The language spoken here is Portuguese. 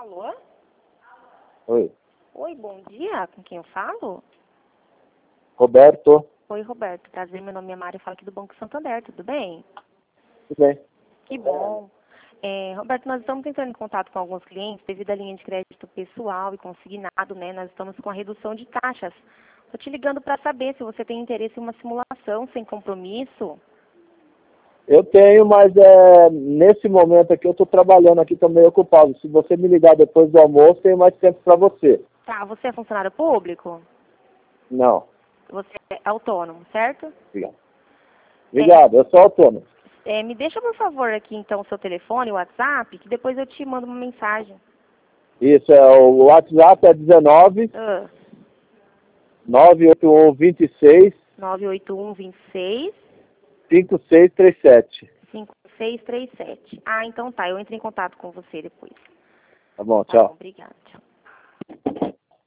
Alô? Oi. Oi, bom dia. Com quem eu falo? Roberto. Oi, Roberto. Prazer, meu nome é Mari, eu falo aqui do Banco Santander, tudo bem? Tudo bem? Que bom. Roberto, nós estamos entrando em contato com alguns clientes devido à linha de crédito pessoal e consignado, né? Nós estamos com a redução de taxas. Estou te ligando para saber se você tem interesse em uma simulação sem compromisso. Eu tenho, mas nesse momento aqui eu estou trabalhando aqui, estou meio ocupado. Se você me ligar depois do almoço, tem mais tempo para você. Tá, você é funcionário público? Não. Você é autônomo, certo? Obrigado. Obrigado, eu sou autônomo. Me deixa, por favor, aqui então o seu telefone, o WhatsApp, que depois eu te mando uma mensagem. Isso, o WhatsApp é 19 Ah, 981 26 98126 5637. 5637. Ah, então tá, eu entro em contato com você depois. Tá bom, Tá bom, tchau. obrigada.